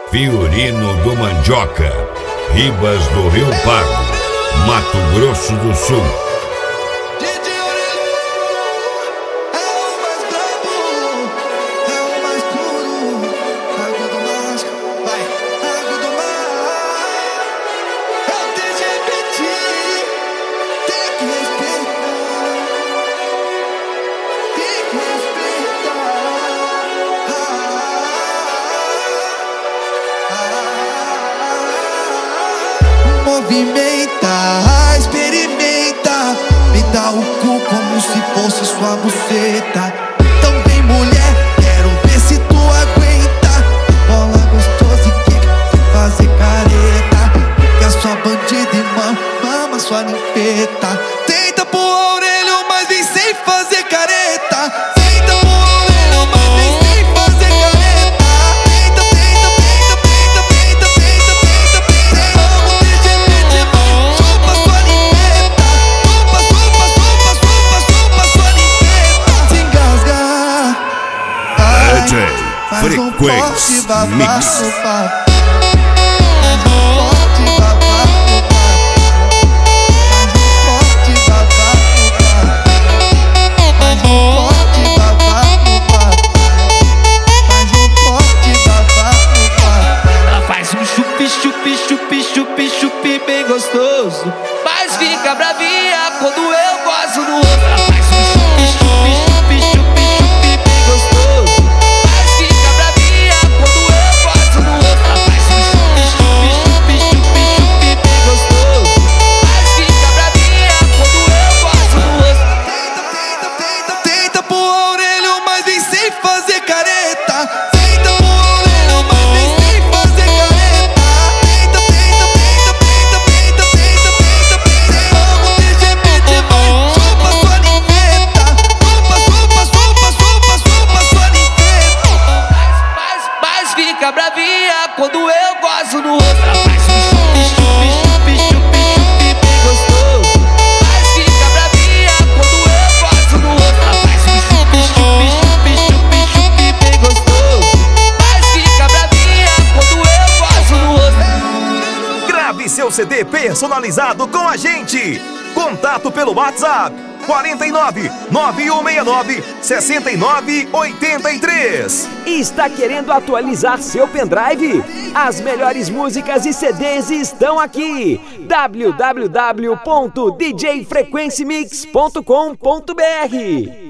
Fiorino do Mandioca, Ribas do Rio Pardo, Mato Grosso do Sul. Movimenta, experimenta, me dá o cu como se fosse sua buceta. Então vem mulher, quero ver se tu aguenta. Bola gostosa e quica, sem fazer careta. Que é só bandida e mama sua ninfeta. Tenta pôr a orelha, mas vem sem fazer careta. Tenta pôr a orelha, mas vem sem fazer careta. Tenta, tenta, tenta, tenta, tenta, tenta, tenta, tenta. Vamos TGP, chupa sua ninfeta. Chupa, chupa, chupa, chupa, chupa sua ninfeta. Se engasga, DJ Frequência Mix. Chupi bem gostoso, mas fica bravinha quando eu gosto do outro. Ela faz um chupi bem gostoso, mas fica bravinha quando eu gosto do outro. Ela faz um chupi bem gostoso, mas fica bravinha quando eu gosto do outro. Tenta, tenta, tenta, tenta pôr a orelha, mas vem sem fazer careta. Tenta pôr a orelha, mas vem sem fazer careta. Fica bravinha quando eu gosto no outro. Ela faz um chupi bem gostoso, mas fica bravinha quando eu gosto no outro. Ela faz um chupi bem gostoso, mas fica bravinha quando eu gosto no outro. Grave seu CD personalizado com a gente. Contato pelo WhatsApp 49 9169 6983. Está querendo atualizar seu pendrive? As melhores músicas e CDs estão aqui. www.djfrequencemix.com.br